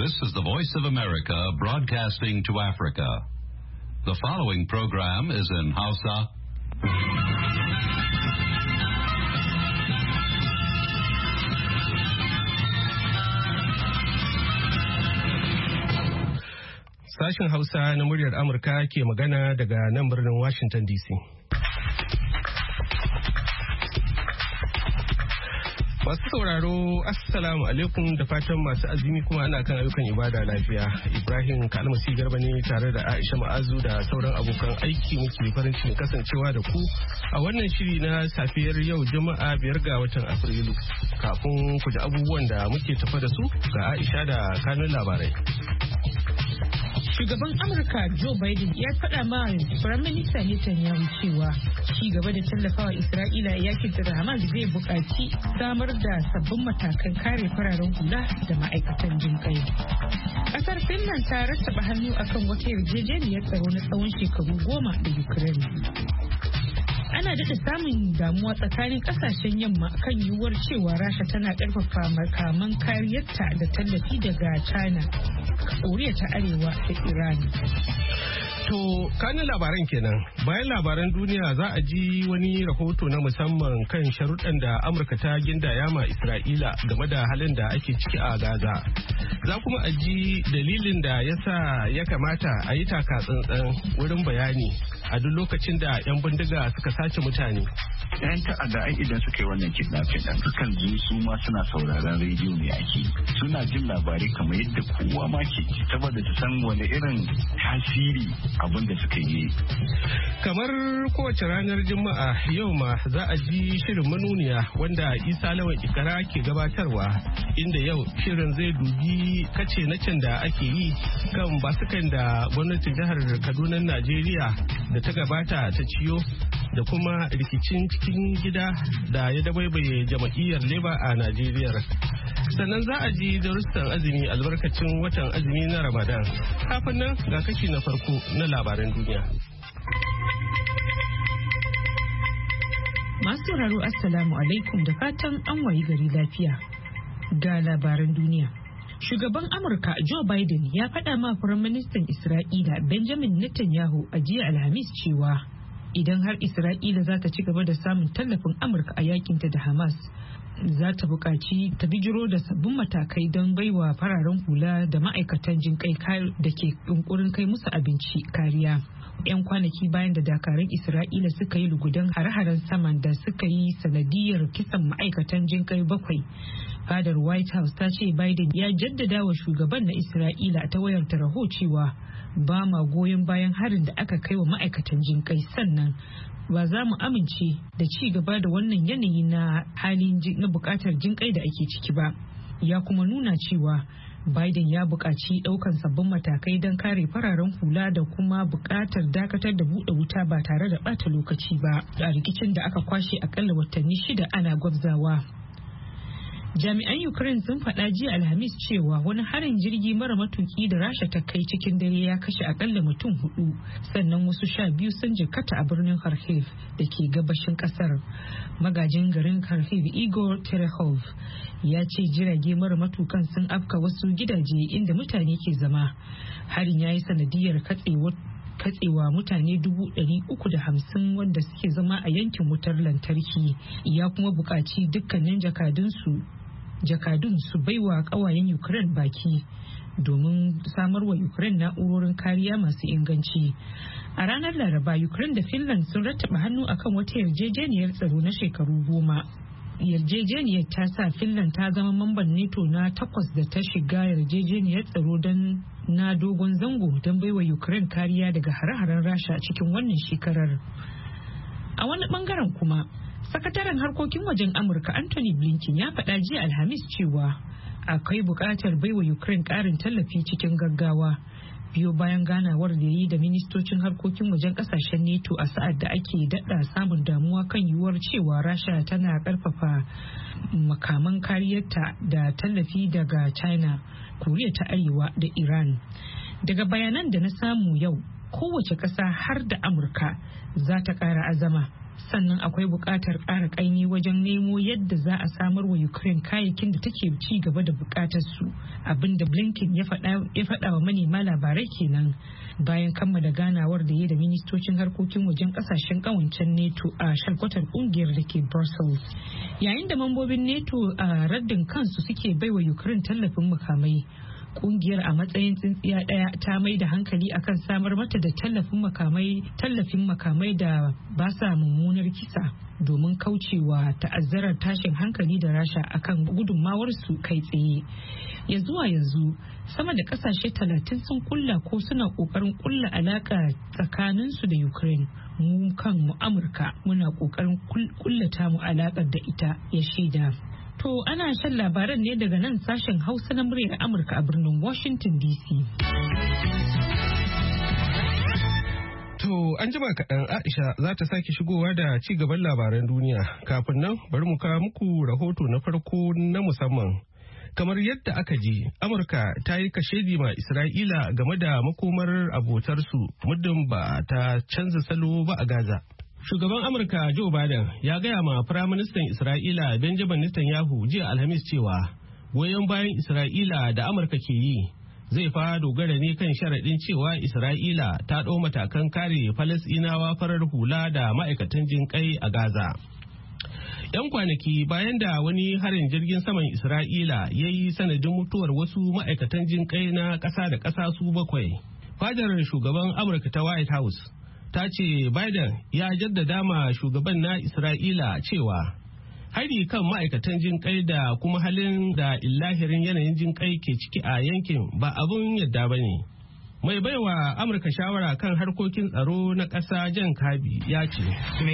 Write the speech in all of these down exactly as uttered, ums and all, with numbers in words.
This is the Voice of America broadcasting to Africa. The following program is in Hausa. Sashen Hausa na muryar Amurka ke magana daga nan birnin Washington D C. Masu sauraro, Assalamu alaikum da fatan masu azumi kuma ana kan ayyukan ibada lafiya. Ibrahim Kalmasi Garba ne tare da Aisha Ma'azu da sauran abokan aiki muke farin cikin kasancewa da ku a wannan shiri na safiyar yau Juma'a biyar ga watan Afrilu. Kafin ku ji abubuwan da muke tafa da su ga Aisha da kanun labarai. Shugaban Amurka Joe Biden ya faɗa ma Firaminista Netanyahu cewa ci gaba da tallafawa Isra'ila a yakin da Hamas zai buƙaci samar da sabbin matakan kare fararen hula da ma'aikatan jinƙai. Ƙasar Finland ta rattaba hannu akan wata yarjejeniyar tsaro na tsawon shekaru goma da Ukraine. Ana daɗa samun damuwa tsakanin ƙasashen yamma kan yiwuwar cewa Rasha tana ƙarfafa makaman kariyarta da tallafi daga China, Koriya ta Arewa da Iran. To, kanin labaran kenan. Bayan labaran duniya za a ji wani rahoto na musamman kan sharuɗan da Amurka ta gindaya ma Isra'ila game da halin da ake ciki a Gaza. Za kuma a ji dalilin da ya sa ya kamata a yi taka tsantsan wurin bayani a duk lokacin da 'yan bindiga suka sace mutane. 'Yan ta'adda ai idan suka yi wannan kidnapping ɗin sukan zo su ma suna sauraron rediyo ne ake. Suna jin labarai kamar yadda kowa ma ke saboda su san wani irin tasiri abin da suka yi. Kamar kowace ranar Juma'a yau ma za a ji shirin manuniya wanda Isa Lawan Ikara ke gabatarwa, inda yau shirin zai dubi kace na can da ake yi kan basukan da gwamnatin jihar Kaduna Najeriya da ta gabata ta ciyo da kuma rikicin cikin gida da ya dabaibaye jama'iyyar Labour a Najeriya. Sannan za a ji darussan azumi albarkacin watan azumi na Ramadan. Kafin nan ga kashi na farko na labaran duniya. Masu sauraro Assalamu alaikum da fatan an wayi gari lafiya. Ga labaran duniya. Shugaban Amurka Joe Biden ya faɗa ma Firaministan Isra'ila Benjamin Netanyahu a jiya Alhamis cewa idan har Isra'ila za ta ci gaba da samun tallafin Amurka a yakinta da Hamas, za ta buƙaci ta bijiro da sabbin matakai don baiwa fararen hula da ma'aikatan jinƙai da ke yunkurin kai musu abinci kariya. 'Yan kwanaki bayan da dakarun Isra'ila suka yi lugudan hare-haren saman da suka yi sanadiyar kisan ma'aikatan jinƙai bakwai, fadar White House ta ce Biden ya jaddada wa shugaban na Isra'ila ta wayar tarho cewa ba ma goyon bayan harin da aka kai wa ma'aikatan jinƙai, sannan ba za mu amince da ci gaba da wannan yanayi na halin na bukatar jinƙai da ake ciki ba. Ya kuma nuna cewa Biden ya buƙaci ɗaukan sabbin matakai don kare fararen hula da kuma buƙatar dakatar da buɗe wuta ba tare da ɓata lokaci ba a rikicin da aka kwashe akalla watanni shida ana gwabzawa. Jami'an Ukraine sun faɗa jiya Alhamis cewa wani harin jirgi mara matuki da Rasha ta kai cikin dare ya kashe akalla mutum hudu, sannan wasu sha biyu sun jikkata a birnin Kharkiv da ke gabashin kasar. Magajin garin Kharkiv Igor Terehov ya ce jirage mara matukan sun afka wasu gidaje inda mutane ke zama. Harin ya yi sanadiyar katsewa katsewa mutane dubu ɗari uku da hamsin wanda suke zama a yankin wutar lantarki. Ya kuma buƙaci dukkanin jakadunsu jakadun su baiwa kawayen Ukraine baki domin samarwa Ukraine na'urorin kariya masu inganci. A ranar Laraba, Ukraine da Finland sun rattaba hannu akan wata yarjejeniyar tsaro na shekaru goma. Yarjejeniyar ta sa Finland ta zama mamban NATO na takwas da ta shiga yarjejeniyar tsaro don na dogon zango don baiwa Ukraine kariya daga hare-haren Rasha cikin wannan shekarar. A wani bangaren kuma, Sakataren harkokin wajen Amurka Anthony Blinken ya faɗa jiya Alhamis cewa akwai buƙatar baiwa Ukraine ƙarin tallafi cikin gaggawa biyo bayan ganawar da yi da ministocin harkokin wajen ƙasashen NATO a sa'ad da ake daɗa samun damuwa kan yiwuwar cewa Rasha tana ƙarfafa makaman kariyarta da tallafi daga China, Koriya ta Arewa da Iran. Daga bayanan da na samu yau, kowace ƙasa har da Amurka za ta ƙara azama sannan akwai buƙatar ƙara ƙaimi wajen nemo yadda za a samar wa Ukraine kayayyakin da take ci gaba da buƙatar su, abinda Blinken ya faɗa wa manema labarai kenan bayan kammala ganawar da ya da ministocin harkokin wajen ƙasashen ƙawancen NATO a shalkwatar ƙungiyar da ke Brussels. Yayin da mambobin NATO a raddin kansu suke baiwa Ukraine tallafin makamai, kungiyar a matsayin tsintsiya daya ta mai da hankali akan samar mata da tallafin makamai tallafin makamai da ba sa mummunar kisa domin kaucewa ta'azzarar tashin hankali da Rasha akan gudunmawar su kai tsaye. Ya zuwa yanzu sama da kasashe talatin sun kulla ko suna kokarin kulla alaka tsakanin su da Ukraine. Mu kan mu Amurka muna kokarin kullata mu alakar da ita, ya shaida. To ana shan labaran ne daga nan sashen Hausa na muryar Amurka a birnin Washington D C. To an jima kaɗan Aisha za ta sake shigowa da ci gaban labaran duniya. Kafin nan bari mu kawo muku rahoto na farko na musamman. Kamar yadda aka ji, Amurka ta yi kashedi ma Isra'ila game da makomar abotarsu muddin ba ta canza salo ba a Gaza. Shugaban Amurka Joe Biden ya gaya ma Firaministan Isra'ila Benjamin Netanyahu jiya Alhamis cewa goyon bayan Isra'ila da Amurka ke yi zai fa dogara ne kan sharaɗin cewa Isra'ila ta ɗau matakan kare Falasɗinawa farar hula da ma'aikatan jinƙai a Gaza. 'Yan kwanaki bayan da wani harin jirgin saman Isra'ila ya yi sanadin mutuwar wasu ma'aikatan jinƙai na ƙasa da ƙasa su bakwai, fadar shugaban Amurka ta White House ta ce Biden ya jaddada ma shugaban na Isra'ila cewa hari kan ma'aikatan jinƙai da kuma halin da illahirin yanayin jinƙai ke ciki a yankin ba abun yadda ba ne. Mai baiwa Amurka shawara kan harkokin tsaro na ƙasa Jan Kirby ya ce,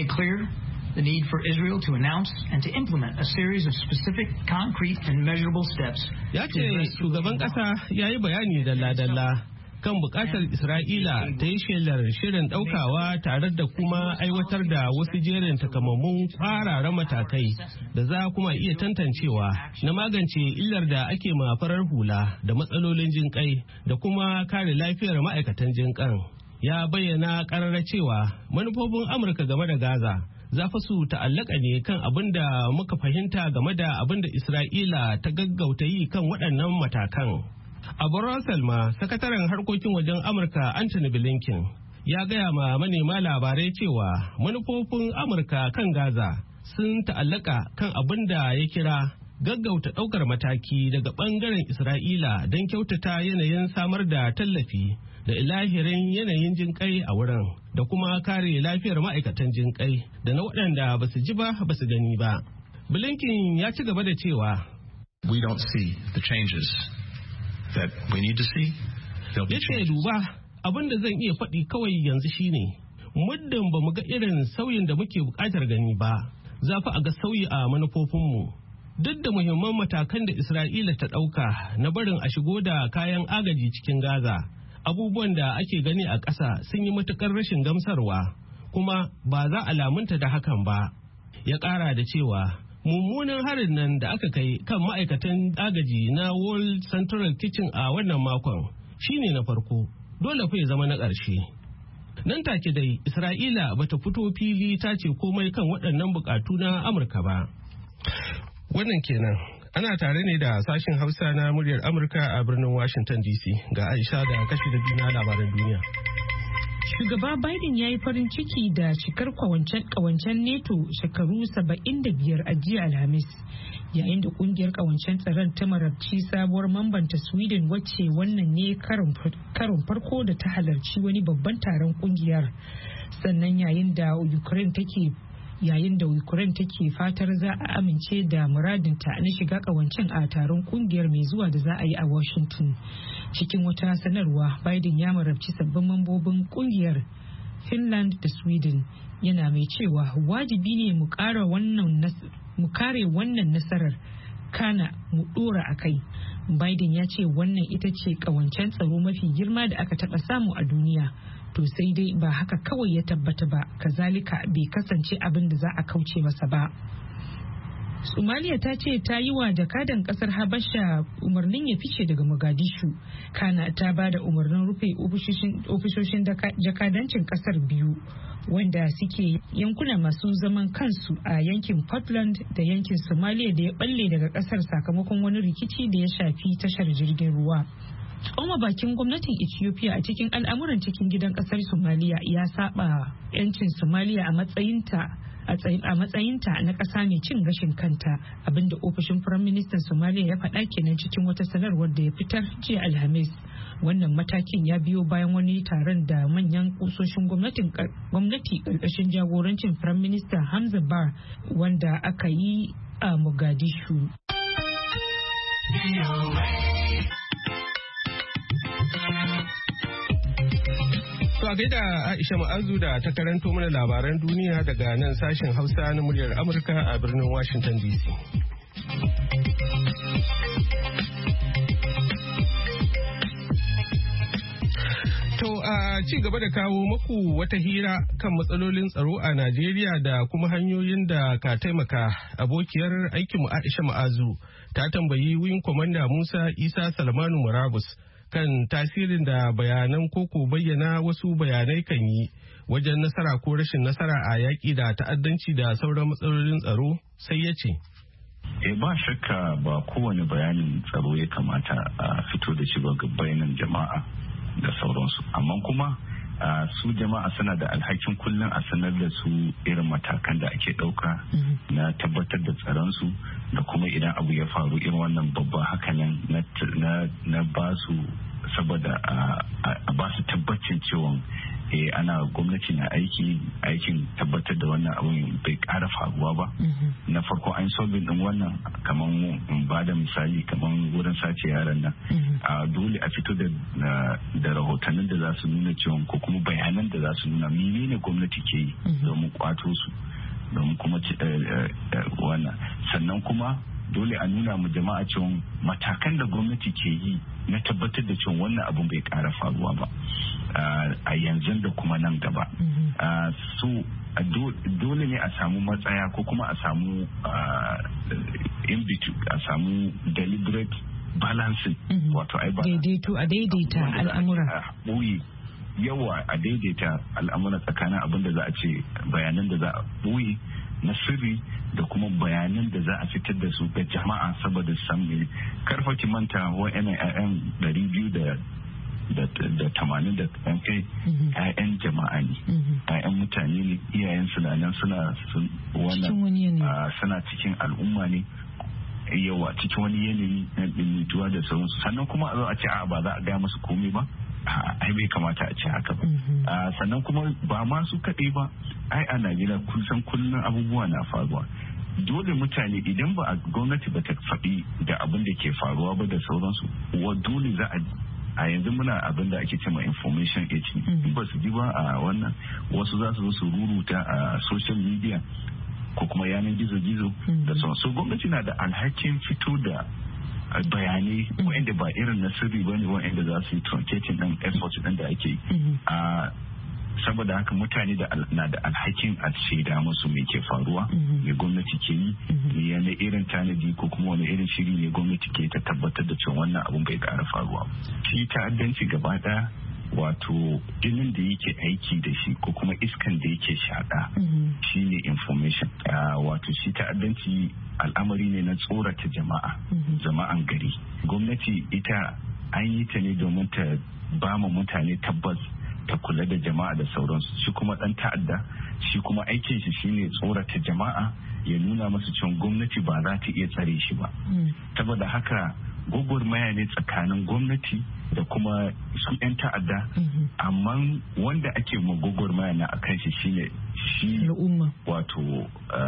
the need for Israel to announce and to implement a series of specific, concrete and measurable steps. Ya ce shugaban ƙasa ya yi bayani dalla-dalla kan bukatar Isra'ila ta yi shelar shirin daukawa tare da kuma aiwatar da wasu jerin takamammun fararen matakai da za kuma iya tantancewa na magance illar da ake ma farar hula da matsalolin jinƙai da kuma kare lafiyar ma'aikatan jinƙan. Ya bayyana ƙarara cewa manufofin Amurka game da Gaza za fa su ta'allaka ne kan abin da muka fahimta game da abin da Isra'ila ta gaggauta yi kan waɗannan matakan. A Brussels ma, sakataren harkokin wajen Amurka Anthony Blinken ya gaya ma manema labarai cewa manufofin Amurka kan Gaza sun ta'allaka kan abin da ya kira gaggauta ɗaukar mataki daga ɓangaren Isra'ila don kyautata yanayin samar da tallafi da ilahirin yanayin jinƙai a wurin da kuma kare lafiyar ma'aikatan jinƙai da na waɗanda ba su ji ba ba su gani ba. Blinken ya ci gaba da cewa, We don't see the changes that we need to see. Yace duba abin da zan iya faɗi kawai yanzu shine muddin ba mu ga irin sauyin da muke buƙatar gani ba, za fa a ga sauyi a manufofinmu. Duk da muhimman matakan da Isra'ila ta ɗauka na barin a shigo da kayan agaji cikin Gaza, abubuwan da ake gani a ƙasa sun yi matuƙar rashin gamsarwa, kuma ba za a lamunta da hakan ba. Ya ƙara da cewa mummunan harin nan da aka kai kan ma'aikatan agaji na World Central Kitchen a wannan makon shine na farko, dole fa ya zama na ƙarshe. Nan take dai Isra'ila bata fito fili ta ce komai kan waɗannan buƙatu na Amurka ba. Wannan kenan ana tare ne da sashen Hausa na muryar Amurka a birnin Washington D C. Ga Aisha da kashi da biyu na labaran duniya. Shugaba Biden ya yi farin ciki da cikar kawancen NATO shekaru saba'in da biyar a jiya Alhamis, yayin da kungiyar kawancen tsaron ta marabci sabuwar mambanta Sweden wacce wannan ne karon farko da ta halarci wani babban taron kungiyar. Sannan yayin da Ukraine take yayin da Ukraine take fatar za a amince da muradinta na shiga kawancen a taron kungiyar mai zuwa da za a yi a Washington. Cikin wata sanarwa, Biden ya marabci sabbin mambobin kungiyar Finland da Sweden, yana mai cewa wajibi ne mu kare wannan nasarar kana mu dora a kai. Biden ya ce wannan ita ce kawancen tsaro mafi girma da aka taɓa samu a duniya. To sai dai ba haka kawai ya tabbata ba, kazalika bai kasance abin da za a kauce masa ba. Somalia ta ce ta yi wa jakadan kasar Habasha umarnin ya fice daga Mogadishu. Kana ta ba da umarnin rufe ofisoshin jakadancin kasar biyu wanda suke yankuna masu zaman kansu a yankin Puntland da yankin Somalia da ya balle daga kasar sakamakon wani rikici da ya shafi tashar jirgin ruwa. Tsoma bakin gwamnatin Ethiopia a cikin al'amuran cikin gidan kasar Somalia ya saba 'yancin Somalia a matsayinta a matsayinta na ƙasa mai cin gashin kanta, abinda ofishin Firaministan Somalia ya faɗa kenan cikin wata sanarwar da ya fitar jiya Alhamis. Wannan matakin ya biyo bayan wani taron da manyan kusoshin gwamnati ƙarƙashin jagorancin Firaminista Hamza Bar wanda aka yi a Mogadishu. To a gaida Aisha Ma'azu da ta karanto mana labaran duniya daga nan sashen Hausa na muryar Amurka a birnin Washington D C. To a ci gaba da kawo maku wata hira kan matsalolin tsaro a Najeriya da kuma hanyoyin da ka taimaka, abokiyar aikinmu Aisha Ma'azu ta tambayi Wing Commander Musa Isa Salmanu Murabus kan tasirin da bayanan koko bayyana wasu bayanai kan yi wajen nasara ko rashin nasara a yaƙi da ta'addanci da sauran matsalolin tsaro, sai ya ce. E ba shakka ba kowane bayanin tsaro ya kamata a fito da shi ba ga bayanan jama'a da sauransu, amma kuma su jama'a suna da alhakin kullum a sanar da su irin matakan da ake ɗauka na tabbatar da tsaronsu da kuma idan abu ya faru irin wannan babban hakanan na ba su saboda a ba su tabbacin cewa eh ana gwamnati na aiki aikin tabbatar da wannan abun bai ƙara faruwa ba. Na farko an solving din wannan kamar in ba da misali kamar wurin sace yaran nan a dole a fito da da rahotannin da za su nuna cewa ko kuma bayanan da za su nuna menene gwamnati ke yi domin kwato su domin kuma wannan sannan kuma dole a nuna mu jama'a cewa matakan da gwamnati ke yi na tabbatar da cewa wannan abun bai ƙara faruwa ba a yanzu da kuma nan gaba. So dole ne a samu matsaya ko kuma a samu in between a samu deliberate balancing wato ai ba daidaito a daidaita al'amura yawa a daidaita al'amura tsakanin abin da za a ce bayanan da za a boye na sirri da kuma bayanan da za a fitar da su ga jama'a saboda samun karfa ki manta wa'annan ƴaƴan ɗari biyu da da tamanin da ɗan kai ƴaƴan jama'a ne ƴaƴan mutane ne iyayen su nan suna wannan suna cikin al'umma ne yawa cikin wani yanayi na ɗimituwa da sauransu sannan kuma a zo a ce a ba za a gaya musu komai ba ai bai kamata a ce haka ba sannan kuma ba ma su kaɗai ba ai a Najeriya kusan kullum abubuwa na faruwa dole mutane idan ba a gwamnati ba ta faɗi da abin da ke faruwa ba da sauransu wa dole za a a yanzu muna abin da ake cewa information age in ba su ji ba a wannan wasu za su zo su ruruta a social media ko kuma yanar gizo-gizo da sauransu gwamnati na da alhakin fito da bayanai wa'anda ba irin na sirri ba ne wa'anda za su yi truncating ɗin effort ɗin da ake a saboda haka mutane na da alhakin a shaida musu mai ke faruwa mai gwamnati ke yi ne yana irin tanadi ko kuma wani irin shiri ne gwamnati ke ta tabbatar da cewa wannan abun bai ƙara faruwa shi ta'addanci gaba ɗaya wato jinin da yake aiki da shi ko kuma iskan da yake shaɗa shi ne information wato shi ta'addanci al'amari ne na tsorata jama'a jama'an gari gwamnati ita an yi ta ne domin ta ba ma mutane tabbas ta kula da jama'a da sauransu shi kuma dan ta'adda shi kuma aikin shi shine tsorata jama'a ya nuna masu cewa gwamnati ba za ta iya tsare shi ba saboda haka gwagwarmaya ne tsakanin gwamnati da kuma su 'yan ta'adda amma wanda ake ma gwagwarmaya na akan shi shine shi wato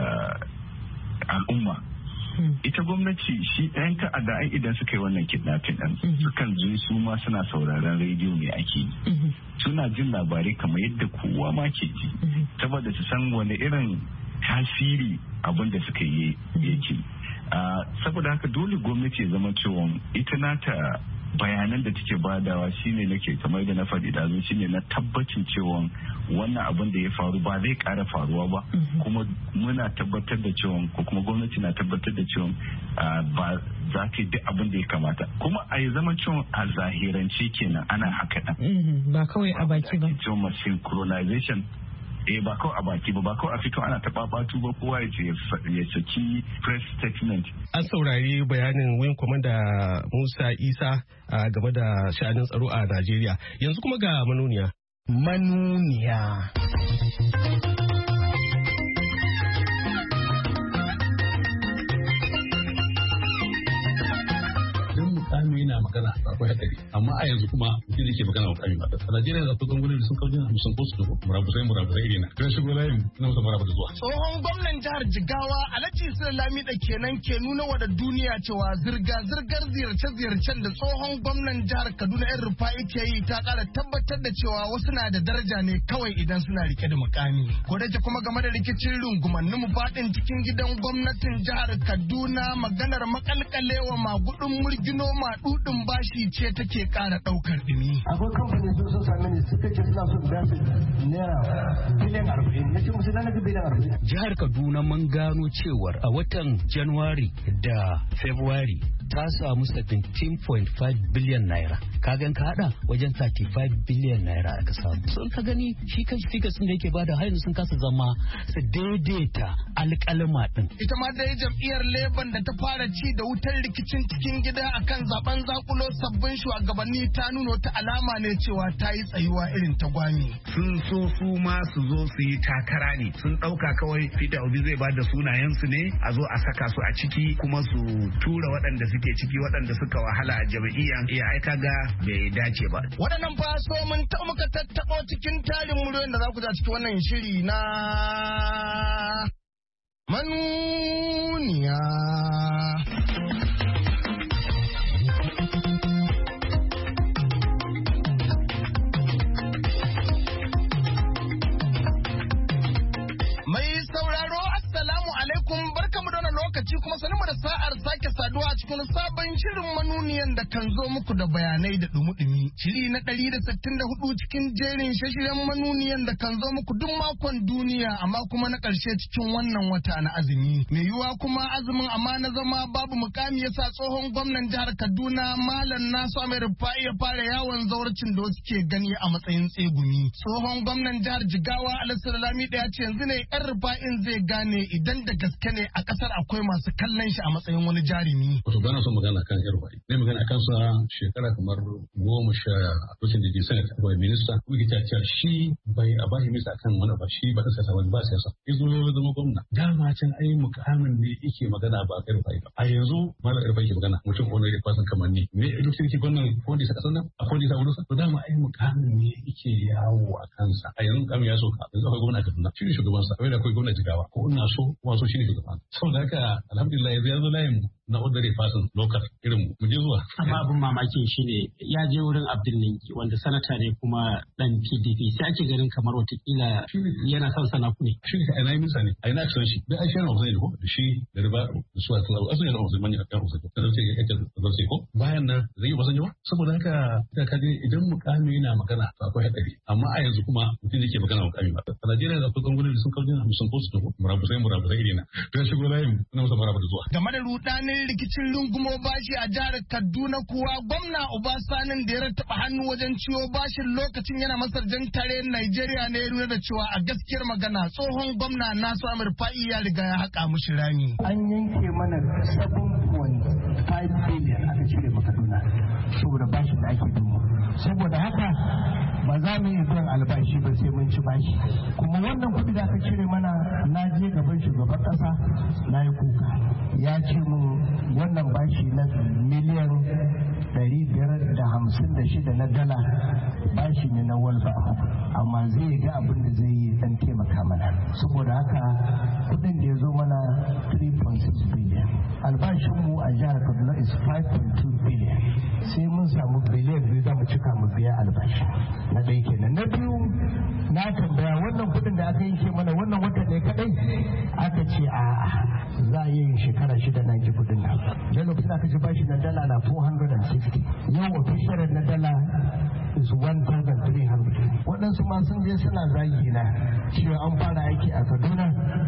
al'umma ita gwamnati shi ɗayan ta'adda ai idan suka yi wannan kidnapping ɗin sukan zo su ma suna sauraron rediyo mai ake yi suna jin labarai kamar yadda kowa ma ke ji saboda su san wani irin tasiri abin da suka yi yake saboda haka dole gwamnati ya zama cewa ita nata bayanan da take badawa shine nake kamar da na faɗi da zo shine na tabbacin cewa wannan abin da ya faru ba zai ƙara faruwa ba kuma muna tabbatar da cewa ko kuma gwamnati na tabbatar da cewa ba za ta yi duk abin da ya kamata kuma a yi zama cewa a zahirance kenan ana haka ɗan. Ba kawai a baki ba. Cewa synchronization eh ba kawai a baki ba ba kawai a fito ana taɓa batu ba kowa ya ce ya saki press statement. An saurari bayanin Wing Commander Musa Isa game da sha'anin tsaro a Najeriya. Yanzu kuma ga manuniya. Manuniya. Kami yana magana akwai hadari amma a yanzu kuma mutum yake magana wa kami ba a Najeriya za ku gangunan da sun kawo jina musan ko su da murabusai murabusai irina kan shigo layin na musa murabu da zuwa. Tsohon gwamnan jihar Jigawa Alhaji Sule Lamida kenan ke nuna wa da duniya cewa zirga zirgar ziyarce ziyarcen da tsohon gwamnan jihar Kaduna yan Rufa'i ke yi ta kara tabbatar da cewa wasu na da daraja ne kawai idan suna rike da mukami. Ko da kuma game da rikicin rungumannin mu fadin cikin gidan gwamnatin jihar Kaduna maganar makalkalewa magudin murgino dudin bashi ce take kara daukar dumi. Akwai kamfani sun sun sami ne suka ce suna son da su naira biliyan arba'in na ce musu na naga biliyan arba'in. Jihar Kaduna mun gano cewar a watan Januwari da February ta samu seventeen point five billion naira. Kagan ka hada wajen thirty-five billion naira aka samu. Sun ka gani shi kan figures din da yake bada hayan sun kasa zama su daidaita alƙalma din. Ita ma dai jam'iyyar Labour da ta fara ci da wutar rikicin cikin gida akan zaben zakulo sabbin shugabanni ta nuna ta alama ne cewa ta yi tsayuwa irin ta gwami. Sun so su ma su zo su yi takara ne sun ɗauka kawai Peter Obi zai ba da sunayensu ne a zo a saka su a ciki kuma su tura waɗanda suke ciki waɗanda suka wahala a jam'iyyan iya aika ga bai dace ba. Waɗannan fa so mun ta muka tattaɓo cikin tarin muryoyin da za ku za cikin wannan shiri na manuniya. Lokaci kuma sanin mu da sa'ar sake saduwa a cikin sabon shirin manuniyan da kan zo muku da bayanai da dumi-dumi. Shiri na ɗari da sittin da hudu cikin jerin shashiren manuniyan da kan zo muku duk makon duniya amma kuma na ƙarshe cikin wannan wata na azumi. Mai yiwuwa kuma azumin amma na zama babu mukami yasa tsohon gwamnan jihar Kaduna Malam Nasu Ahmed Rufai ya fara yawon zawarcin da wasu ke gani a matsayin tsegumi. Tsohon gwamnan jihar Jigawa Alhassan Lamida ya ce yanzu ne yan Rufa'in zai gane idan da gaske ne a ƙasar akwai masu kallon shi a matsayin wani jarumi. Wato bana son magana kan yar bai. Ne magana kan sa shekara kamar goma sha lokacin da ke senate ko minista ko ta ce shi bai a bashi misa kan wani ba shi ba ta siyasa wani ba siyasa. Yazo ya zama gwamna. Dama can ai mukamin ne yake magana ba yar bai ba. A yanzu malam yar bai ke magana mutum ko ne da fasan kamar ni. Me lokacin yake gwamnan ko da saka sannan a ko da wurin sa. To dama ai mukamin ne yake yawo a kansa. A yanzu mukamin ya soka. Yanzu akwai gwamna Kaduna. Shi ne shugaban sa. Akwai da akwai gwamna Jigawa. Ko ina so ko so shi ne shugaban. Saboda haka alhamdulillah yanzu ya zo layin na ordinary person local irin mu je zuwa. Amma abin mamakin shi ne ya je wurin Abdul Ninki wanda sanata ne kuma dan P D P sai ake ganin kamar watakila yana son sana ku ne. Shi ne a ina minsa ne a ina son shi da aisha na wasu ne ko da shi da riba da su a tsawo asu yana wasu manya akan wasu da zai yake da zai ko bayan nan zai yi wasan yawa saboda haka da kaje idan mukami yana magana to akwai hadari amma a yanzu kuma mutum yake magana mukami ba a Najeriya da kusan gudu sun kawo jina musun ko su da murabusai murabusai irina to shi go layin na musa murabu da zuwa. Game da rudanin rikicin rungumo bashi a jihar Kaduna kuwa gwamna Obasanin da ya rattaba hannu wajen ciwo bashin lokacin yana masar jan tare Najeriya ne ya nuna da cewa a gaskiyar magana tsohon gwamna Nasu Ahmed Rufai ya riga ya haƙa mushi rami. An yanke mana seven point five billion aka cire ma Kaduna saboda bashin da ake dumo. Saboda haka ba za mu yi biyan albashi ba sai mun ci bashi. Kuma wannan kuɗi da aka cire mana na je gaban shugaban ƙasa na yi kuka. Ya ce mun wannan bashi na miliyan ɗari biyar da hamsin da shida na dala bashi ne na walba amma zai ga abin da zai yi dan taimaka mana saboda haka kudin da ya zo mana three point six billion albashin mu a jihar Kaduna is five point two billion sai mun samu biliyan biyu za mu cika mu biya albashi na ɗaya kenan na biyu na tambaya wannan kudin da aka yanke mana wannan watan ne kadai aka ce a'a za a yi shekara shida na ji kudin nan da lokacin da aka ci bashi na dala na four hundred fifty. Yau official na dala is one thousand three hundred. Waɗansu ma sun je suna zagi na cewa an fara aiki a Kaduna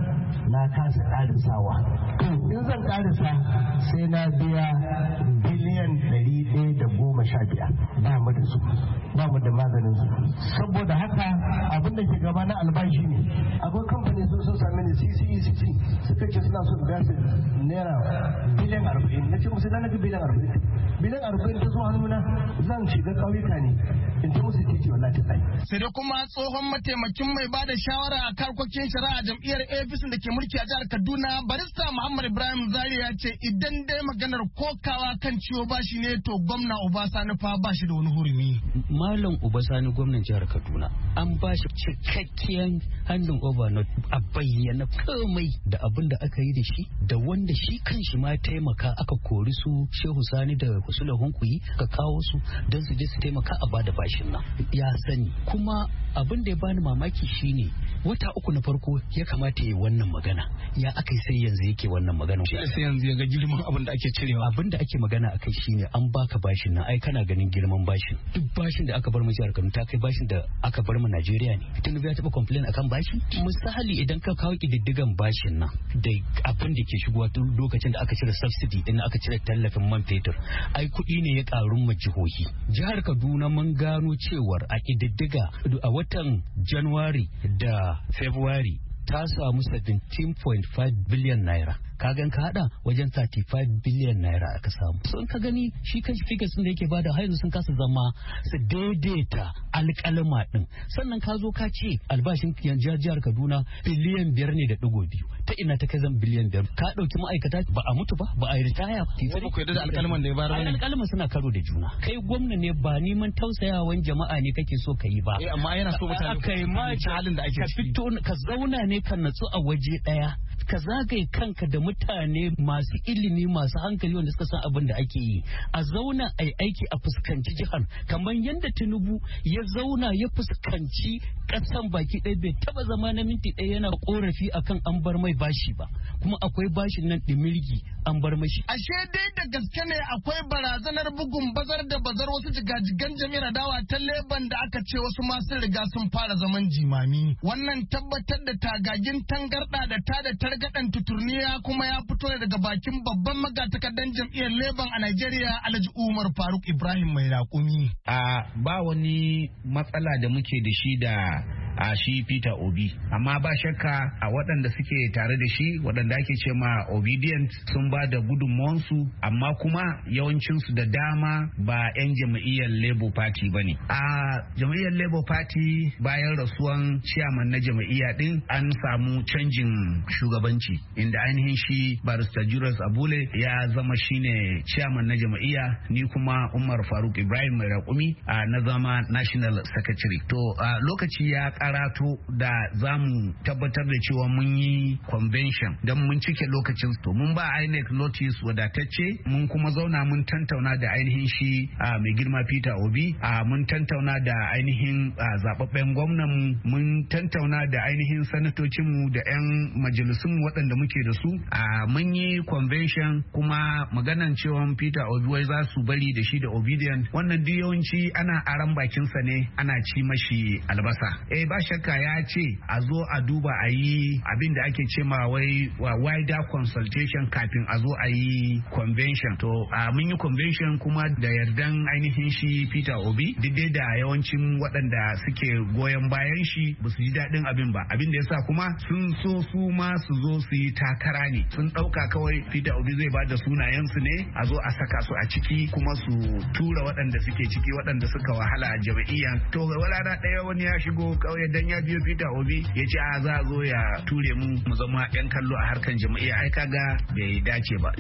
na kasa ƙarisawa. To in zan ƙarisa sai na biya biliyan ɗari ɗaya da goma sha biyar. Ba mu da su, ba mu da maganin su. Saboda haka abin da ke gaba na albashi ne. Akwai kamfani sun sun sami ne C C E C C suka ce suna so su gasa naira biliyan arba'in. Na ce musu na naga biliyan arba'in. Biliyan arba'in ta zo hannuna zan shiga ƙauyuka ne in ta musu titi wallahi ta tsaye. Sai dai kuma tsohon mataimakin mai bada shawara a karkokin shari'a jam'iyyar A P C da ke mulki a jihar Kaduna barista Muhammad Ibrahim Zari ya ce idan dai maganar kokawa kan ciwo bashi ne to gwamna Obasani fa ba shi da wani hurumi. Malam Obasani gwamnan jihar Kaduna an ba shi cikakken hannun overnote a bayyana komai da abin da aka yi da shi da wanda shi kanshi ma taimaka aka kori su Shehu Sani da Husula Hunkuyi ka kawo su don su je su taimaka a bada bashin nan ya sani. Kuma abin da ya bani mamaki shine wata uku na farko ya kamata ya yi wannan magana ya aka yi sai yanzu yake wannan magana sai yanzu ya ga girman abin da ake cirewa. Abin da ake magana akai shine an baka bashin nan ai kana ganin girman bashin duk bashin da aka bar mu jihar Kano ta kai bashin da aka bar mu Najeriya ne. Tinubu ya taba complain akan bashi misali idan ka kawo kididdigan bashin nan da abin da ke shigowa tun lokacin da aka cire subsidy din aka cire tallafin man fetur ai kuɗi ne ya karu mu jihohi. Jihar Kaduna mun gano cewar a kididdiga a watan January da February ta samu seventeen point five billion naira. Ka gan ka hada wajen thirty-five billion naira aka samu. So in ka gani shi kan figures din da yake bada har yanzu sun kasa zama su daidaita alƙalma din. Sannan ka zo ka ce albashin jihar Kaduna biliyan biyar ne da digo biyu. Ta ina ta kai zan biliyan biyar. Ka dauki ma'aikata ba a mutu ba ba a yi ritaya ba. Ba ku yarda da alƙalman da ya bayar ne. Alƙalman suna karo da juna. Kai gwamna ne ba neman tausayawan jama'a ne kake so ka yi ba. Eh amma yana so mutane kai ma halin da ake ka fito ka zauna ne ka natsu a waje daya. Ka zagaye kanka da mutane masu ilimi masu hankali wanda suka san abin da ake yi a zauna a aiki a fuskanci jihar kamar yadda Tinubu ya zauna ya fuskanci kasan baki ɗaya bai taba zama na minti ɗaya yana korafi akan an bar mai bashi ba kuma akwai bashin nan ɗimirgi an bar mashi. Ashe dai da gaske ne akwai barazanar bugun bazar da bazar wasu jigajigan jami'ar dawa ta Leban da aka ce wasu masu riga sun fara zaman jimami. Wannan tabbatar da tagagin tangarɗa da ta da targaɗan tuturniya kuma ya fito daga bakin babban magatakardan jam'iyyar Leban a Najeriya Alhaji Umar Faruk Ibrahim mai raƙumi. A ba wani matsala da muke da shi da a shi Peter Obi amma ba shakka a waɗanda suke tare da shi waɗanda ake ce ma obedient sun ba da gudunmuwansu amma kuma yawancinsu da dama ba 'yan jam'iyyar Labour Party ba ne. A jam'iyyar Labour Party bayan rasuwan chairman na jam'iyya din an samu canjin shugabanci inda ainihin shi barista Julius Abule ya zama shine chairman na jam'iyya ni kuma Umar Faruk Ibrahim mai raƙumi na zama national secretary. To lokaci ya karato da za mu tabbatar da cewa mun yi convention don mun cike lokacin to mun ba I N E C notice wadatacce mun kuma zauna mun tantauna da ainihin shi mai girma Peter Obi mun tantauna da ainihin zababben gwamnan mun tantauna da ainihin sanatocinmu da 'yan majalisun waɗanda muke da su mun yi convention kuma maganan cewa Peter Obi wai za su bari da shi da obedient wannan duk yawanci ana aran bakinsa ne ana ci mashi albasa. Eh ba shakka ya ce a zo a duba a yi abin da ake ce ma wai wider consultation kafin a zo a yi convention. To mun yi convention kuma da yardan ainihin shi Peter Obi duk da yawancin waɗanda suke goyon bayan shi ba su ji daɗin abin ba. Abin da yasa kuma sun so su ma su zo su yi takara ne sun ɗauka kawai Peter Obi zai ba da sunayensu ne a zo a saka su a ciki kuma su tura waɗanda suke ciki waɗanda suka wahala a jam'iyya. To wala na ɗaya wani ya shigo kawai dan ya biyo Peter Obi ya ce a za a zo ya ture mu mu zama yan kallo a harkan jam'iyya ai kaga bai dace ba.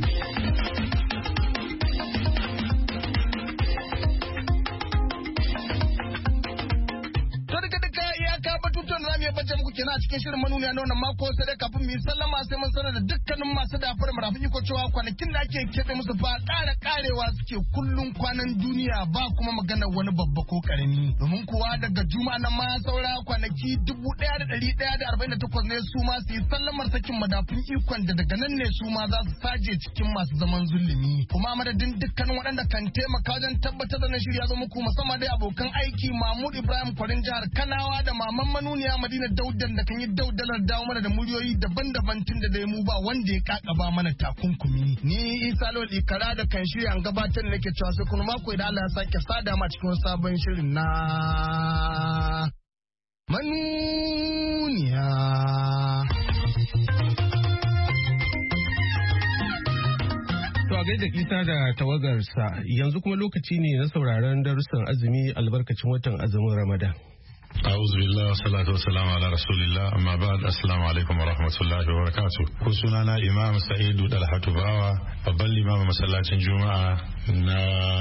To duka duka ya ka batutuwan zamu ya baje muku kenan a cikin shirin manuniya na wannan mako sai dai kafin mu yi sallama sai mun sanar da dukkanin masu dafar marafin iko cewa kwanakin da ake keɓe musu fa ƙara ƙarewa suke kullum kwanan duniya ba kuma maganar wani babba ko ƙarami. Domin kuwa daga juma'a nan ma saura kwanaki dubu ɗaya da ɗari ɗaya da arba'in da takwas ne su ma su yi sallamar sakin madafin ikon da daga nan ne su ma za su saje cikin masu zaman zulumi. Kuma madadin dukkanin waɗanda kan taimaka wajen tabbatar da na shirya zo muku musamman dai abokan aiki Mahmud Ibrahim Kwarin jihar Kanawa da maman manuniya Madina Daudan da kan yi daudalar dawo mana da muryoyi daban-daban tun da dai mu ba wanda ya kakaba mana takunkumi. Ni Isa Lawal Ikara da kan shirya an gabatar da nake cewa sai kuma mako idan Allah ya sake sada ma cikin sabon shirin na manuniya. To a gaida Isa da tawagarsa yanzu kuma lokaci ne na sauraron darussan azumi albarkacin watan azumin Ramadan. أعوذ بالله والصلاة والسلام على رسول الله أما بعد السلام عليكم ورحمة الله وبركاته كسونا إمام سعيد الحاتو باوا babban limamin masallacin juma'a na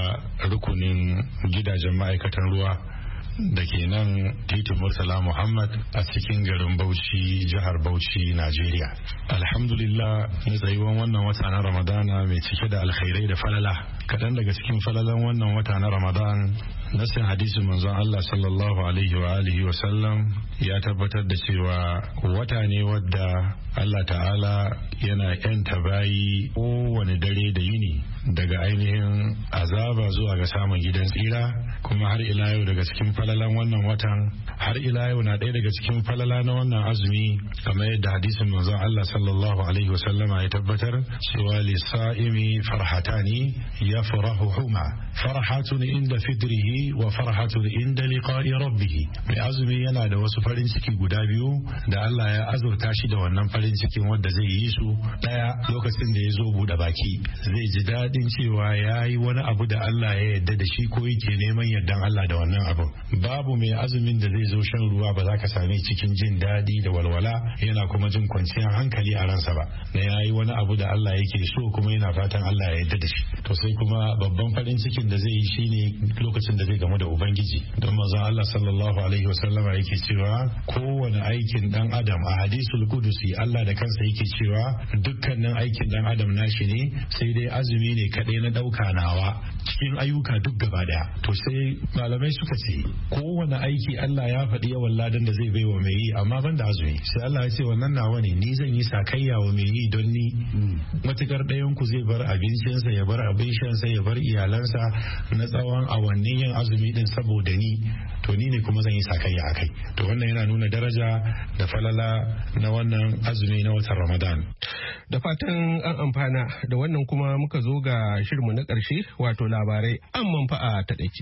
rukunin gidajen ma'aikatan ruwa da ke nan titin Murtala Muhammad a cikin garin Bauchi jihar Bauchi Najeriya. Alhamdulillah na tsayuwan wannan wata na Ramadana mai cike da alkhairai da falala. Kaɗan daga cikin falalan wannan wata na Ramadan nasin hadisin manzon Allah sallallahu alaihi wa alihi wa sallam ya tabbatar da cewa wata ne wadda Allah ta'ala yana yanta bayi kowane dare da yini daga ainihin azaba zuwa ga samun gidan tsira. Kuma har ila yau daga cikin falalan wannan watan har ila yau na ɗaya daga cikin falala na wannan azumi kamar yadda hadisin manzon Allah sallallahu alaihi wa sallama ya tabbatar cewa lisa'imi farhatani yafrahuhuma farhatun inda fidrihi wa farhatun inda liqa'i rabbih. Mai azumi yana da wasu farin ciki guda biyu da Allah ya azurta shi da wannan farin cikin wanda zai yi su. Daya lokacin da ya zo buɗe baki zai ji daɗin cewa ya yi wani abu da Allah ya yarda da shi ko yake neman yardan Allah da wannan abu. Babu mai azumin da zai zo shan ruwa ba za ka same cikin jin daɗi da walwala yana kuma jin kwanciyar hankali a ransa ba na ya yi wani abu da Allah yake so kuma yana fatan Allah ya yarda da shi. To sai kuma babban farin cikin da zai yi shine lokacin da zai gamu da Ubangiji. Don manzon Allah sallallahu alaihi wasallama yake cewa kowane aikin dan adam a hadisul kudusi Allah da kansa yake cewa dukkanin aikin dan adam nashi ne sai dai azumi ne kadai na dauka nawa cikin ayyuka duk gaba daya. To sai malamai suka ce kowane aiki Allah ya faɗi yawan ladan da zai baiwa mai yi amma ban da azumi. Sai Allah ya ce wannan nawa ne ni zan yi sakayya wa mai yi don ni matukar ɗayan ku zai bar abincinsa ya bar abin shansa ya bar iyalansa na tsawon awannin yin azumi din saboda ni to ni ne kuma zan yi sakayya a kai. To wannan yana nuna daraja da falala na wannan azumi na watan Ramadan. Da fatan an amfana da wannan kuma muka zo ga shirinmu na ƙarshe wato labarai an manfa'a ta ɗaici.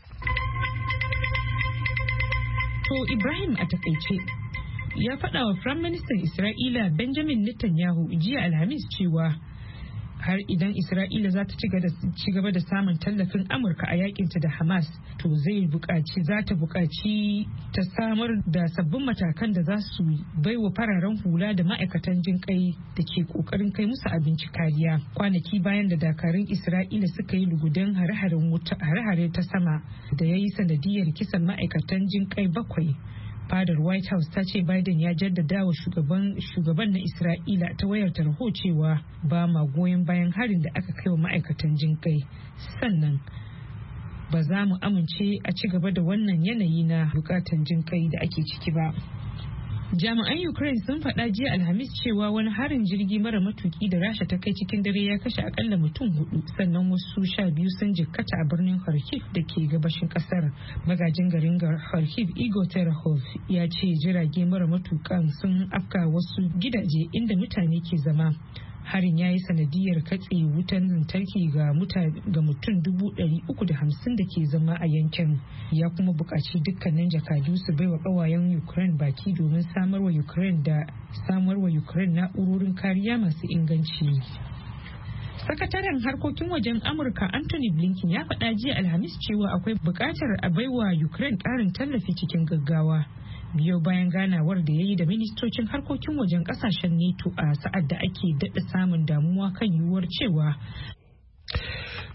To Ibrahim a takaice ya faɗa wa Firayim Ministan Isra'ila Benjamin Netanyahu jiya Alhamis cewa har idan Isra'ila za ta ci gaba da samun tallafin Amurka a yakinta da Hamas to zai buƙaci za ta buƙaci ta samar da sabbin matakan da za su baiwa fararen hula da ma'aikatan jin kai da ke ƙoƙarin kai musu abinci kariya kwanaki bayan da dakarun Isra'ila suka yi lugudan hare-hare ta sama da ya yi sanadiyar kisan ma'aikatan jin kai bakwai. Fadar White House ta ce Biden ya jaddada wa shugaban na Isra'ila ta wayar tarho cewa ba ma goyon bayan harin da aka kai wa ma'aikatan jinkai. Sannan ba za mu amince a ci gaba da wannan yanayi na bukatan jinkai da ake ciki ba. Jami'an Ukraine sun faɗa jiya Alhamis cewa wani harin jirgi mara matuki da Rasha ta kai cikin dare ya kashe akalla mutum hudu sannan wasu sha biyu sun jikkata a birnin Kharkiv da ke gabashin kasar. Magajin garin Kharkiv Igor Terehov ya ce jirage mara matukan sun afka wasu gidaje inda mutane ke zama. Harin ya yi sanadiyar katse wutan lantarki ga mutum dubu ɗari uku da hamsin da ke zama a yankin. Ya kuma buƙaci dukkanin jakadu su baiwa ƙawayen Ukraine baki domin samarwa Ukraine da samarwa Ukraine na'urorin kariya masu inganci. Sakataren harkokin wajen Amurka Anthony Blinken ya faɗa jiya Alhamis cewa akwai buƙatar a baiwa Ukraine ƙarin tallafi cikin gaggawa. Biyo bayan ganawar da ya yi da ministocin harkokin wajen kasashen NATO a sa'ad da ake daɗa samun damuwa kan yiwuwar cewa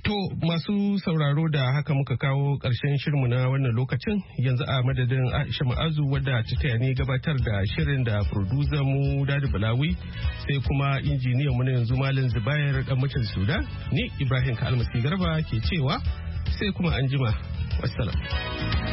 To masu sauraro da haka muka kawo ƙarshen shirinmu na wannan lokacin yanzu a madadin Aisha Ma'azu wadda ta taya ni gabatar da shirin da producer mu Dadi Balawi sai kuma injiniyan mu na yanzu Malam Zubair dan mutan Sudan ni Ibrahim Kalmasi Garba ke cewa sai kuma anjima wassalam.